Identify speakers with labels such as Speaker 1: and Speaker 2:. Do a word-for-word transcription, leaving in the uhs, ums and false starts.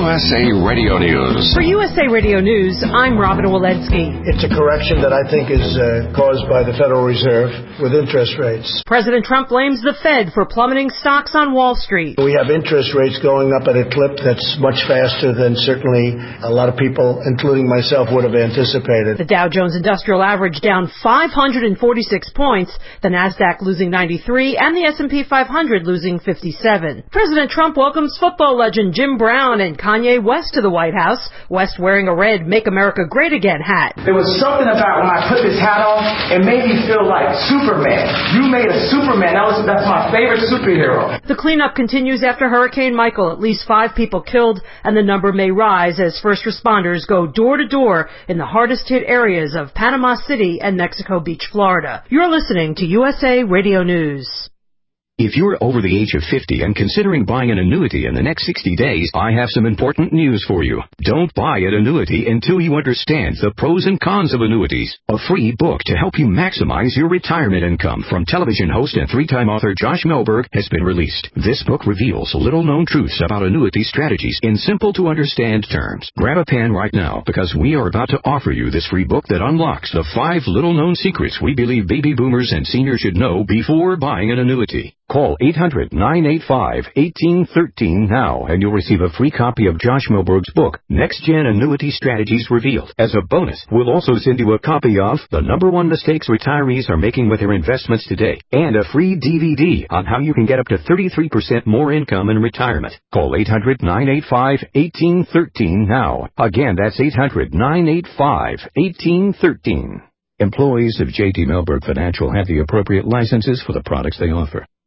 Speaker 1: S A Radio News.
Speaker 2: For U S A Radio News, I'm Robin Walensky.
Speaker 3: It's a correction that I think is uh, caused by the Federal Reserve with interest rates.
Speaker 2: President Trump blames the Fed for plummeting stocks on Wall Street.
Speaker 3: We have interest rates going up at a clip that's much faster than certainly a lot of people, including myself, would have anticipated.
Speaker 2: The Dow Jones Industrial Average down five hundred forty-six points, the NASDAQ losing ninety-three, and the S and P five hundred losing fifty-seven. President Trump welcomes football legend Jim Brown and Kanye West to the White House, West wearing a red Make America Great Again hat.
Speaker 4: There was something about when I put this hat on, it made me feel like Superman. You made a Superman. That was, that's my favorite superhero.
Speaker 2: The cleanup continues after Hurricane Michael. At least five people killed, and the number may rise as first responders go door to door in the hardest hit areas of Panama City and Mexico Beach, Florida. You're listening to U S A Radio News.
Speaker 5: If you're over the age of fifty and considering buying an annuity in the next sixty days, I have some important news for you. Don't buy an annuity until you understand the pros and cons of annuities. A free book to help you maximize your retirement income from television host and three-time author Josh Melberg has been released. This book reveals little-known truths about annuity strategies in simple-to-understand terms. Grab a pen right now because we are about to offer you this free book that unlocks the five little-known secrets we believe baby boomers and seniors should know before buying an annuity. Call eight hundred, nine eight five, one eight one three now and you'll receive a free copy of Josh Melberg's book, Next Gen Annuity Strategies Revealed. As a bonus, we'll also send you a copy of The Number One Mistakes Retirees Are Making with Their Investments Today and a free D V D on how you can get up to thirty-three percent more income in retirement. Call eight hundred, nine eight five, one eight one three now. Again, that's eight hundred, nine eight five, one eight one three. Employees of J T Melberg Financial have the appropriate licenses for the products they offer.